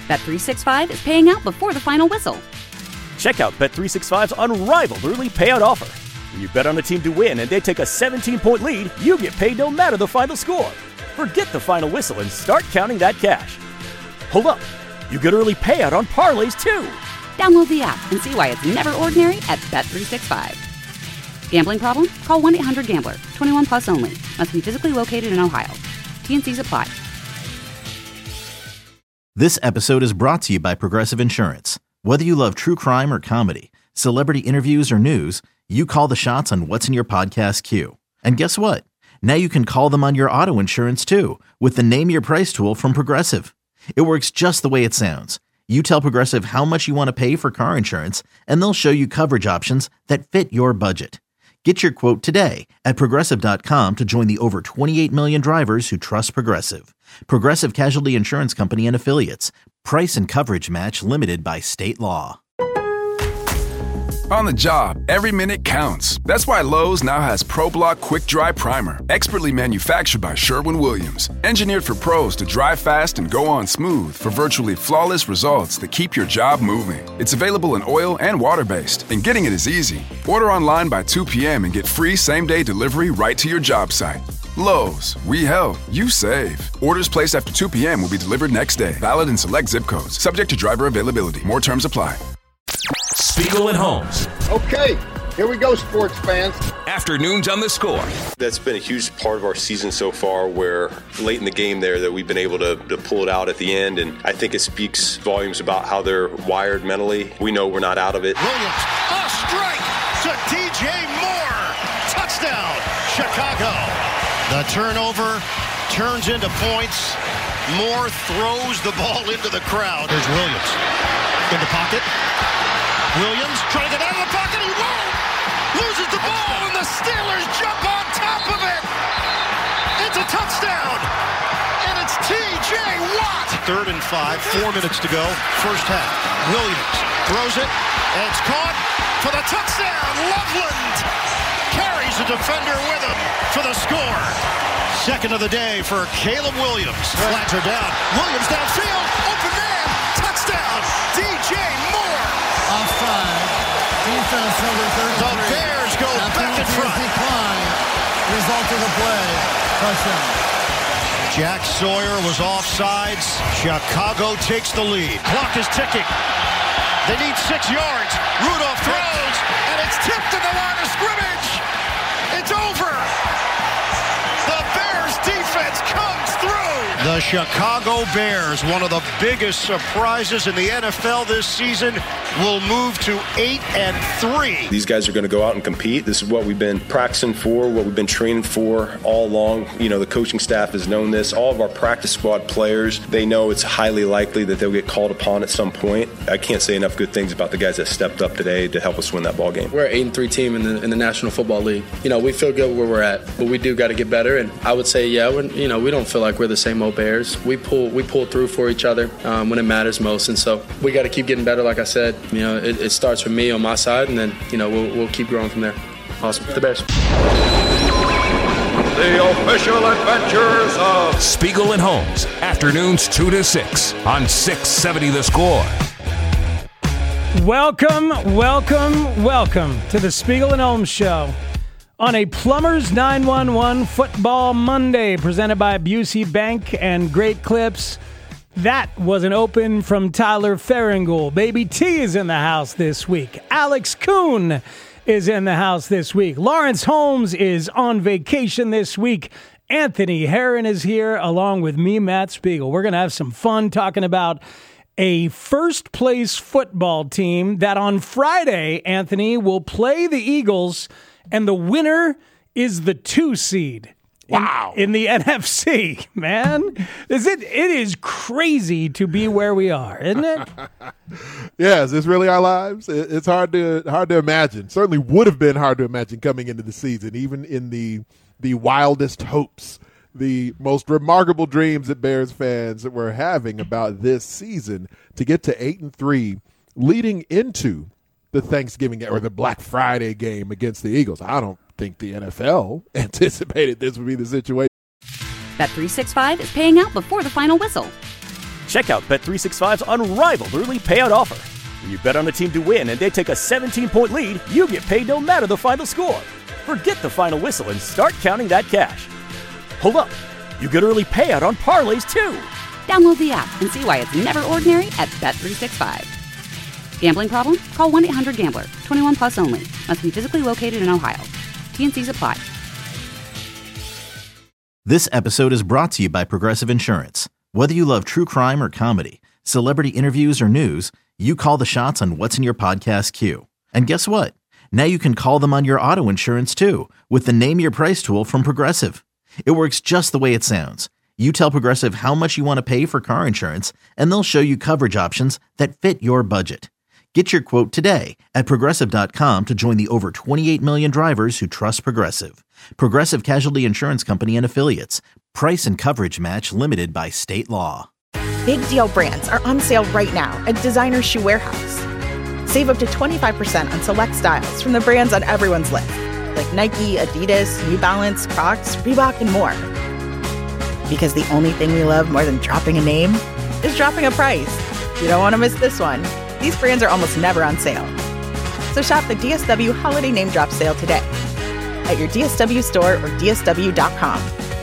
Bet365 is paying out before the final whistle. Check out Bet365's unrivaled early payout offer. When you bet on a team to win and they take a 17-point lead, you get paid no matter the final score. Forget the final whistle and start counting that cash. Hold up. You get early payout on parlays, too. Download the app and see why it's never ordinary at Bet365. Gambling problem? Call 1-800-GAMBLER. 21 plus only. Must be physically located in Ohio. T&Cs apply. This episode is brought to you by Progressive Insurance. Whether you love true crime or comedy, celebrity interviews or news, you call the shots on what's in your podcast queue. And guess what? Now you can call them on your auto insurance too with the Name Your Price tool from Progressive. It works just the way it sounds. You tell Progressive how much you want to pay for car insurance, and they'll show you coverage options that fit your budget. Get your quote today at Progressive.com to join the over 28 million drivers who trust Progressive. Progressive Casualty Insurance Company and Affiliates. Price and coverage match limited by state law. On the job, every minute counts. That's why Lowe's now has ProBlock Quick Dry Primer, expertly manufactured by Sherwin-Williams. Engineered for pros to dry fast and go on smooth for virtually flawless results that keep your job moving. It's available in oil and water-based, and getting it is easy. Order online by 2 p.m. and get free same-day delivery right to your job site. Lowe's, we help, you save. Orders placed after 2 p.m. will be delivered next day. Valid in select zip codes. Subject to driver availability. More terms apply. Spiegel and Holmes. Okay, here we go, sports fans. Afternoons on The Score. That's been a huge part of our season so far, where late in the game there that we've been able to pull it out at the end, and I think it speaks volumes about how they're wired mentally. We know we're not out of it. Williams, a strike to DJ Moore. Touchdown, Chicago. The turnover turns into points. Moore throws the ball into the crowd. There's Williams in the pocket. Williams trying to get out of the pocket. He won't. Loses the ball, and the Steelers jump on top of it. It's a touchdown, and it's T.J. Watt. 3rd and 5, 4 minutes to go, first half. Williams throws it, and it's caught for the touchdown. Loveland carries the defender with him for the score. Second of the day for Caleb Williams. Flags are down. Williams downfield. Open man. Touchdown. DJ Moore. Offside. Defense number 33. The Bears go back in front. Decline. Result of the play. Touchdown. Jack Sawyer was offsides. Chicago takes the lead. Clock is ticking. They need 6 yards. Rudolph throws, and it's tipped to the line of scrimmage. It's over. The Bears defense comes through. The Chicago Bears, one of the biggest surprises in the NFL this season, will move to 8-3. These guys are going to go out and compete. This is what we've been practicing for, what we've been training for all along. You know, the coaching staff has known this. All of our practice squad players, they know it's highly likely that they'll get called upon at some point. I can't say enough good things about the guys that stepped up today to help us win that ball game. We're an 8-3 team in the National Football League. You know, we feel good where we're at, but we do got to get better. And I would say, yeah, we don't feel like we're the same old Bears. We pull through for each other when it matters most, and so we got to keep getting better. Like I said, you know, it starts with me on my side, and then we'll keep growing from there. Awesome, the Bears. The official adventures of Spiegel and Holmes, afternoons 2 to 6 on 670 The Score. Welcome to the Spiegel and Holmes Show on a Plumbers 911 Football Monday, presented by Busey Bank and Great Clips. That was an open from Tyler Farringold. Baby T is in the house this week. Alex Kuhn is in the house this week. Lawrence Holmes is on vacation this week. Anthony Herron is here along with me, Matt Spiegel. We're going to have some fun talking about a first-place football team that on Friday, Anthony, will play the Eagles, and the winner is the 2 seed. Wow. In the NFC, man. It is crazy to be where we are, isn't it? Yes, it's really our lives. It's hard to imagine. Certainly would have been hard to imagine coming into the season, even in the wildest hopes, the most remarkable dreams that Bears fans were having about this season, to get to 8-3 leading into the Thanksgiving or the Black Friday game against the Eagles. I don't think the NFL anticipated this would be the situation. Bet365 is paying out before the final whistle. Check out Bet365's unrivaled early payout offer. When you bet on a team to win and they take a 17-point lead, you get paid no matter the final score. Forget the final whistle and start counting that cash. Hold up. You get early payout on parlays, too. Download the app and see why it's never ordinary at Bet365. Gambling problem? Call 1-800-GAMBLER. 21 plus only. Must be physically located in Ohio. T&Cs apply. This episode is brought to you by Progressive Insurance. Whether you love true crime or comedy, celebrity interviews or news, you call the shots on what's in your podcast queue. And guess what? Now you can call them on your auto insurance too with the Name Your Price tool from Progressive. It works just the way it sounds. You tell Progressive how much you want to pay for car insurance, and they'll show you coverage options that fit your budget. Get your quote today at Progressive.com to join the over 28 million drivers who trust Progressive. Progressive Casualty Insurance Company and Affiliates. Price and coverage match limited by state law. Big Deal brands are on sale right now at Designer Shoe Warehouse. Save up to 25% on select styles from the brands on everyone's list, like Nike, Adidas, New Balance, Crocs, Reebok, and more. Because the only thing we love more than dropping a name is dropping a price. You don't want to miss this one. These brands are almost never on sale. So shop the DSW Holiday Name Drop Sale today at your DSW store or DSW.com.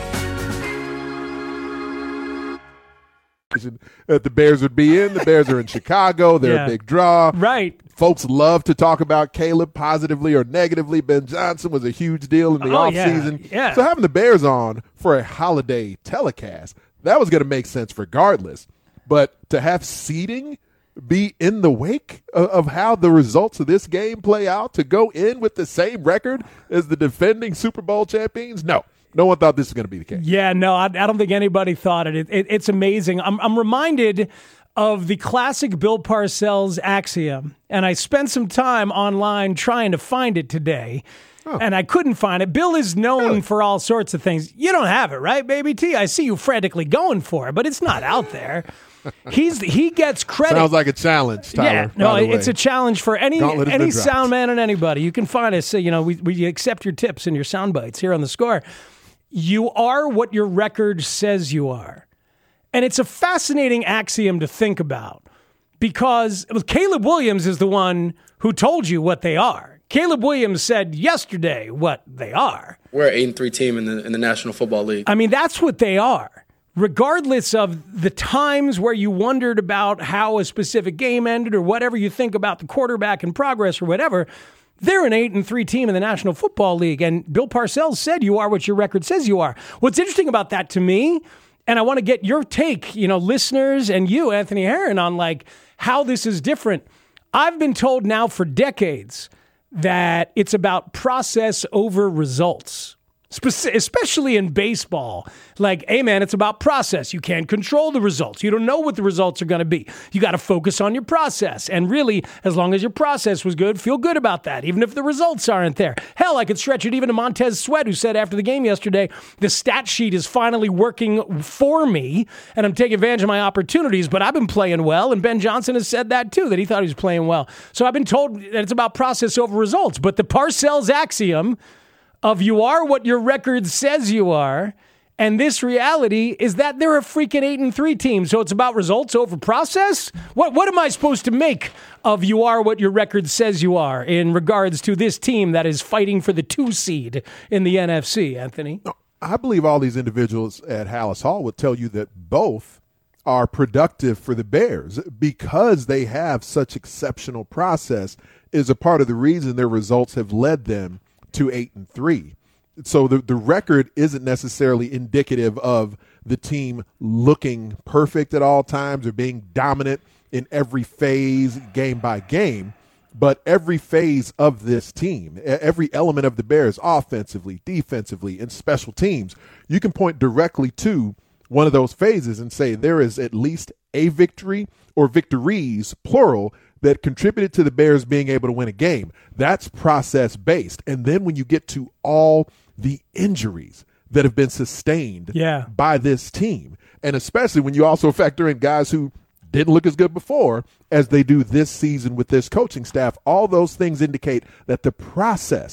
That the Bears would be in. The Bears are in Chicago. They're a big draw. Right. Folks love to talk about Caleb positively or negatively. Ben Johnson was a huge deal in the offseason. Yeah. So having the Bears on for a holiday telecast, that was going to make sense regardless. But to have seeding be in the wake of how the results of this game play out, to go in with the same record as the defending Super Bowl champions, no one thought this was going to be the case. Yeah, no, I don't think anybody thought it. It's amazing. I'm reminded of the classic Bill Parcells axiom, and I spent some time online trying to find it today, and I couldn't find it. Bill is known for all sorts of things. You don't have it, right, Baby T? I see you frantically going for it, but it's not out there. He gets credit. Sounds like a challenge, Tyler. Yeah, no, it's a challenge for any sound man and anybody. You can find us. We accept your tips and your sound bites here on The Score. You are what your record says you are. And it's a fascinating axiom to think about because Caleb Williams is the one who told you what they are. Caleb Williams said yesterday what they are. We're an 8-3 team in the National Football League. I mean, that's what they are. Regardless of the times where you wondered about how a specific game ended or whatever you think about the quarterback in progress or whatever, they're an 8-3 team in the National Football League. And Bill Parcells said you are what your record says you are. What's interesting about that to me, and I want to get your take, listeners and you, Anthony Herron, on how this is different. I've been told now for decades that it's about process over results. Especially in baseball, hey man, it's about process. You can't control the results. You don't know what the results are going to be. You got to focus on your process. And really, as long as your process was good, feel good about that, even if the results aren't there. Hell, I could stretch it even to Montez Sweat, who said after the game yesterday, the stat sheet is finally working for me, and I'm taking advantage of my opportunities, but I've been playing well, and Ben Johnson has said that too, that he thought he was playing well. So I've been told that it's about process over results. But the Parcells axiom of you are what your record says you are, and this reality is that they're a freaking 8-3 team. So it's about results over process? What am I supposed to make of you are what your record says you are in regards to this team that is fighting for the 2 seed in the NFC, Anthony? I believe all these individuals at Halas Hall would tell you that both are productive for the Bears because they have such exceptional process is a part of the reason their results have led them to 8-3. So the record isn't necessarily indicative of the team looking perfect at all times or being dominant in every phase, game by game, but every phase of this team, every element of the Bears, offensively, defensively, and special teams, you can point directly to one of those phases and say there is at least a victory or victories, plural, that contributed to the Bears being able to win a game. That's process-based. And then when you get to all the injuries that have been sustained by this team, and especially when you also factor in guys who didn't look as good before as they do this season with this coaching staff, all those things indicate that the process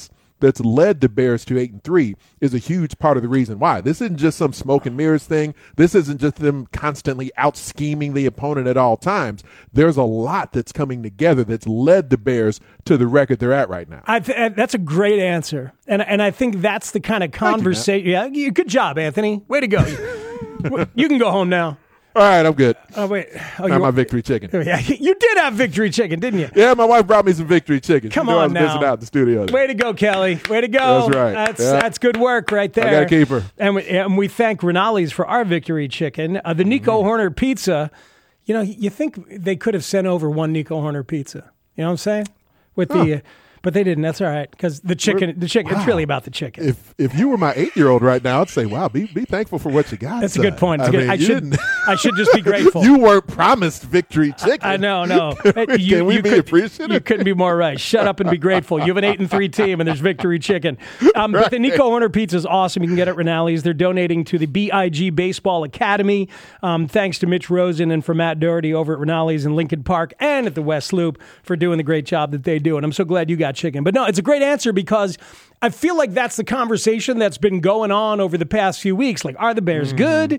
that's led the Bears to 8-3 is a huge part of the reason why. This isn't just some smoke and mirrors thing. This isn't just them constantly out-scheming the opponent at all times. There's a lot that's coming together that's led the Bears to the record they're at right now. That's a great answer. And I think that's the kind of conversation. Yeah, good job, Anthony. Way to go. You can go home now. All right, I'm good. Oh, wait. I have my victory chicken. Yeah, you did have victory chicken, didn't you? Yeah, my wife brought me some victory chicken. Come I was on now. missing out in the studio. Way to go, Kelly. Way to go. That's right. That's good work right there. I got to keep her. And we thank Rinaldi's for our victory chicken. The Nico Horner pizza, you think they could have sent over one Nico Horner pizza. You know what I'm saying? But they didn't. That's all right, because the chicken. Wow. It's really about the chicken. If you were my 8-year-old right now, I'd say, wow, be thankful for what you got. That's son. a good point. I should just be grateful. You weren't promised victory chicken. I know. No. Can we be appreciative? You couldn't be more right. Shut up and be grateful. You have an 8-3 team, and there's victory chicken. But the Nico Horner pizza is awesome. You can get it at Rinaldi's. They're donating to the BIG Baseball Academy. Thanks to Mitch Rosen and for Matt Doherty over at Rinaldi's in Lincoln Park and at the West Loop for doing the great job that they do. And I'm so glad you got chicken. But no, it's a great answer, because I feel like that's the conversation that's been going on over the past few weeks. Like, are the Bears good?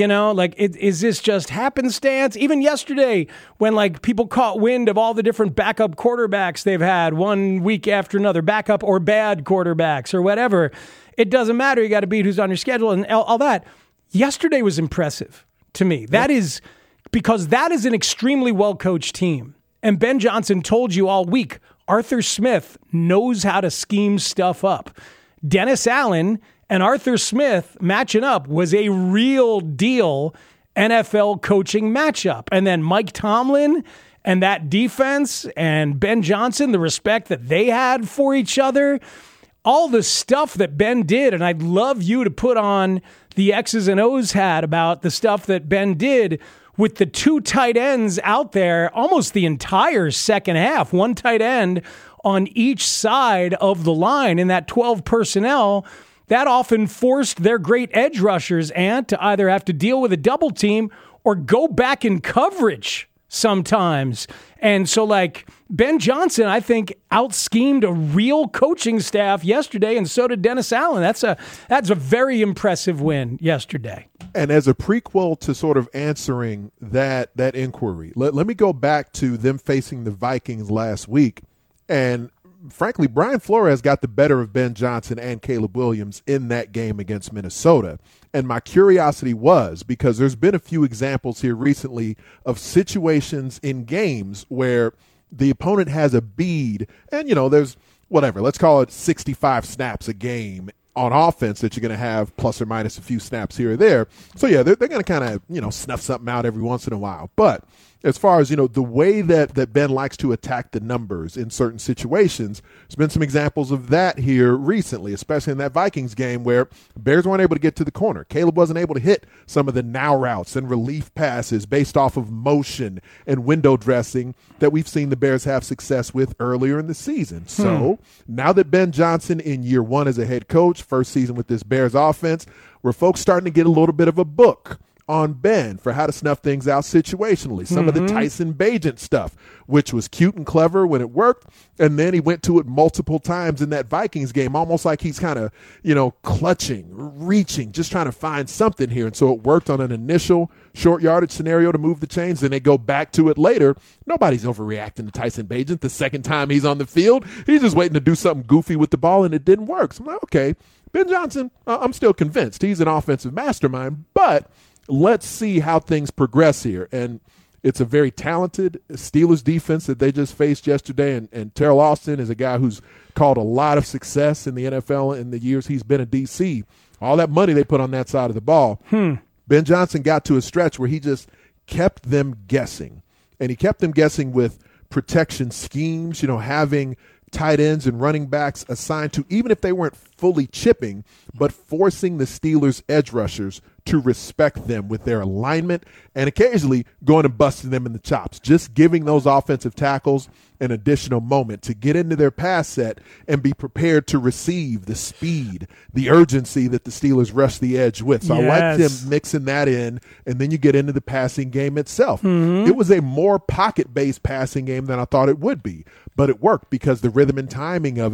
Is this just happenstance? Even yesterday, when people caught wind of all the different backup quarterbacks they've had one week after another, backup or bad quarterbacks or whatever, it doesn't matter. You got to beat who's on your schedule and all that. Yesterday was impressive to me. That is because that is an extremely well-coached team. And Ben Johnson told you all week, Arthur Smith knows how to scheme stuff up. Dennis Allen and Arthur Smith matching up was a real deal NFL coaching matchup. And then Mike Tomlin and that defense and Ben Johnson, the respect that they had for each other, all the stuff that Ben did. And I'd love you to put on the X's and O's hat about the stuff that Ben did with the two tight ends out there almost the entire second half, one tight end on each side of the line in that 12 personnel. That often forced their great edge rushers, to either have to deal with a double team or go back in coverage sometimes. And so Ben Johnson, I think, out-schemed a real coaching staff yesterday, and so did Dennis Allen. That's a very impressive win yesterday. And as a prequel to sort of answering that inquiry, let me go back to them facing the Vikings last week. And frankly, Brian Flores got the better of Ben Johnson and Caleb Williams in that game against Minnesota. And my curiosity was, because there's been a few examples here recently of situations in games where the opponent has a bead and, there's whatever, let's call it 65 snaps a game on offense that you're going to have plus or minus a few snaps here or there. So, yeah, they're going to kind of, snuff something out every once in a while. But as far as, the way that Ben likes to attack the numbers in certain situations, there's been some examples of that here recently, especially in that Vikings game where Bears weren't able to get to the corner. Caleb wasn't able to hit some of the now routes and relief passes based off of motion and window dressing that we've seen the Bears have success with earlier in the season. So now that Ben Johnson in year one as a head coach, first season with this Bears offense, where folks starting to get a little bit of a book on Ben for how to snuff things out situationally. Some of the Tyson Bagent stuff, which was cute and clever when it worked, and then he went to it multiple times in that Vikings game, almost like he's kind of, clutching, reaching, just trying to find something here. And so it worked on an initial short yardage scenario to move the chains, then they go back to it later. Nobody's overreacting to Tyson Bagent the second time he's on the field. He's just waiting to do something goofy with the ball, and it didn't work. So I'm like, okay, Ben Johnson, I'm still convinced he's an offensive mastermind, but let's see how things progress here. And it's a very talented Steelers defense that they just faced yesterday. And Terrell Austin is a guy who's called a lot of success in the NFL in the years he's been in D.C. All that money they put on that side of the ball. Ben Johnson got to a stretch where he just kept them guessing. And he kept them guessing with protection schemes, having tight ends and running backs assigned to, even if they weren't fully chipping, but forcing the Steelers' edge rushers to respect them with their alignment and occasionally going and busting them in the chops, just giving those offensive tackles an additional moment to get into their pass set and be prepared to receive the speed, the urgency that the Steelers rush the edge with. So I like them mixing that in, and then you get into the passing game itself. It was a more pocket-based passing game than I thought it would be, but it worked because the rhythm and timing of it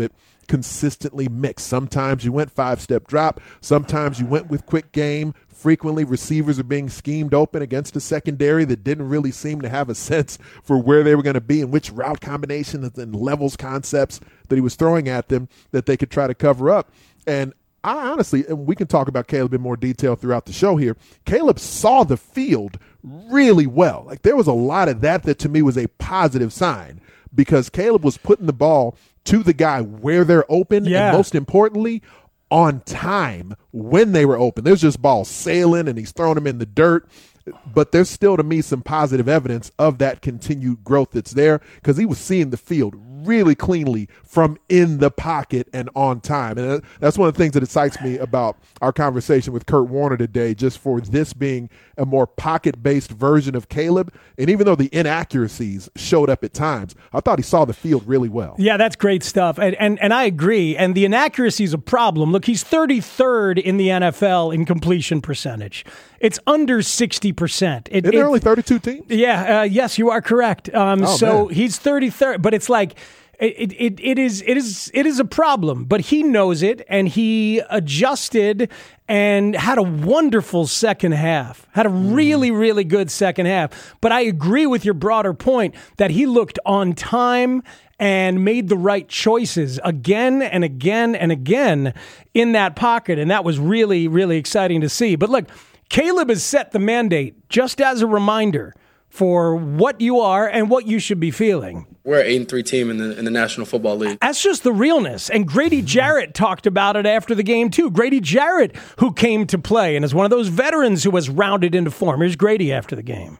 consistently mixed. Sometimes you went 5-step drop. Sometimes you went with quick game. Frequently, receivers are being schemed open against a secondary that didn't really seem to have a sense for where they were going to be and which route combinations and levels concepts that he was throwing at them that they could try to cover up. And I honestly, and we can talk about Caleb in more detail throughout the show here, Caleb saw the field really well. Like, there was a lot of that to me was a positive sign, because Caleb was putting the ball to the guy where they're open, and most importantly, on time when they were open. There's just balls sailing, and he's throwing them in the dirt. But there's still, to me, some positive evidence of that continued growth that's there, because he was seeing the field really cleanly from in the pocket and on time. And that's one of the things that excites me about our conversation with Kurt Warner today, just for this being a more pocket-based version of Caleb. And even though the inaccuracies showed up at times, I thought he saw the field really well. Yeah, that's great stuff. And I agree. And the inaccuracy is a problem. Look, he's 33rd in the NFL in completion percentage. It's under 60%. Isn't there only 32 teams? Yeah, yes, you are correct. So he's 33rd, but it's like it is a problem. But he knows it, and he adjusted and had a wonderful second half. Had a really, really good second half. But I agree with your broader point that he looked on time and made the right choices again and again and again in that pocket, and that was really, really exciting to see. But look, Caleb has set the mandate, just as a reminder, for what you are and what you should be feeling. We're an 8-3 team in the National Football League. That's just the realness. And Grady Jarrett talked about it after the game, too. Grady Jarrett, who came to play and is one of those veterans who was rounded into form. Here's Grady after the game.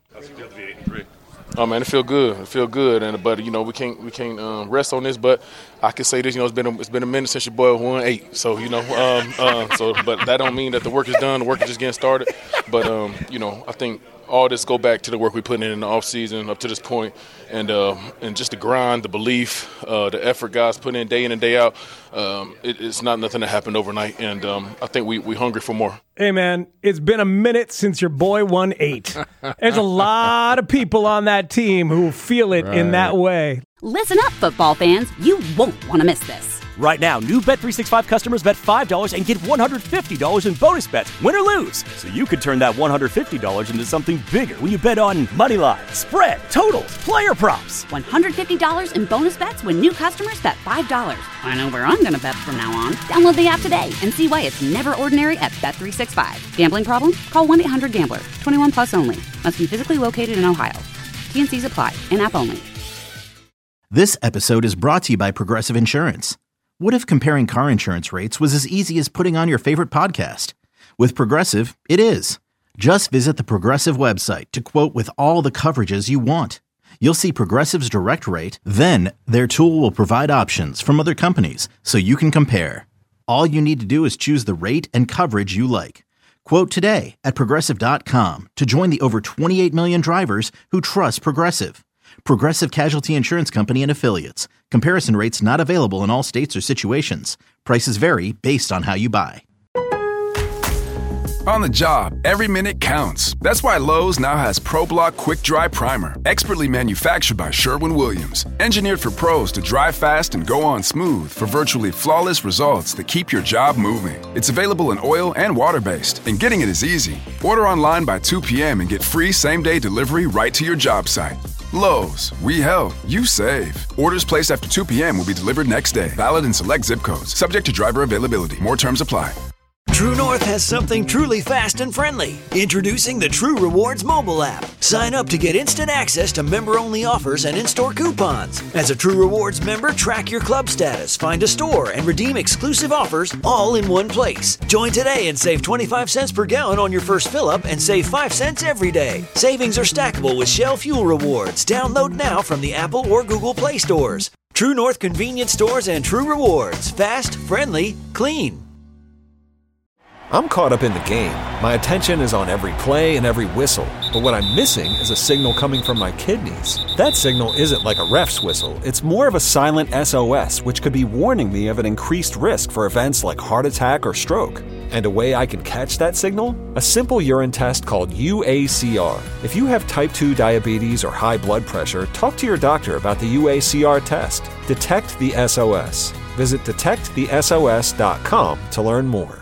Oh man, it feel good. It feel good, but we can't rest on this. But I can say this, it's been a minute since your boy won 8. So but that don't mean that the work is done. The work is just getting started. But I think all this go back to the work we put in the offseason up to this point, and just the grind, the belief, the effort guys put in and day out. It's not nothing that happened overnight, and I think we hungry for more. Hey, man, it's been a minute since your boy won 8. There's a lot of people on that team who feel it in that way. Listen up, football fans. You won't want to miss this. Right now, new Bet365 customers bet $5 and get $150 in bonus bets, win or lose. So you could turn that $150 into something bigger when you bet on money line, spread, totals, player props. $150 in bonus bets when new customers bet $5. I know where I'm going to bet from now on. Download the app today and see why it's never ordinary at Bet365. Gambling problem? Call 1-800-GAMBLER. 21 plus only. Must be physically located in Ohio. T&Cs apply. In-app only. This episode is brought to you by Progressive Insurance. What if comparing car insurance rates was as easy as putting on your favorite podcast? With Progressive, it is. Just visit the Progressive website to quote with all the coverages you want. You'll see Progressive's direct rate, then their tool will provide options from other companies so you can compare. All you need to do is choose the rate and coverage you like. Quote today at Progressive.com to join the over 28 million drivers who trust Progressive. Progressive Casualty Insurance Company and Affiliates. Comparison rates not available in all states or situations. Prices vary based on how you buy. On the job, every minute counts. That's why Lowe's now has ProBlock Quick Dry Primer, expertly manufactured by Sherwin-Williams. Engineered for pros to dry fast and go on smooth for virtually flawless results that keep your job moving. It's available in oil and water-based, and getting it is easy. Order online by 2 p.m. and get free same-day delivery right to your job site. Lowe's, we help, you save. Orders placed after 2 p.m. will be delivered next day. Valid in select zip codes. Subject to driver availability. More terms apply. True North has something truly fast and friendly. Introducing the True Rewards mobile app. Sign up to get instant access to member-only offers and in-store coupons. As a True Rewards member, track your club status, find a store, and redeem exclusive offers all in one place. Join today and save 25 cents per gallon on your first fill-up and save 5 cents every day. Savings are stackable with Shell Fuel Rewards. Download now from the Apple or Google Play stores. True North convenience stores and True Rewards. Fast, friendly, clean. I'm caught up in the game. My attention is on every play and every whistle. But what I'm missing is a signal coming from my kidneys. That signal isn't like a ref's whistle. It's more of a silent SOS, which could be warning me of an increased risk for events like heart attack or stroke. And a way I can catch that signal? A simple urine test called UACR. If you have type 2 diabetes or high blood pressure, talk to your doctor about the UACR test. Detect the SOS. Visit detectthesos.com to learn more.